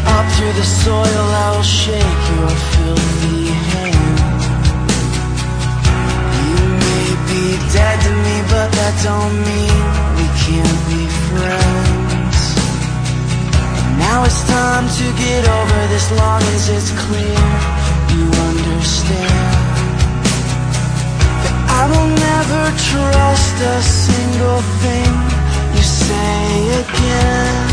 Up through the soil I will shake your filthy hand. You may be dead to me, but that don't mean we can't be friends. Now it's time to get over this, long as it's clear you understand that I will never trust a single thing you say again.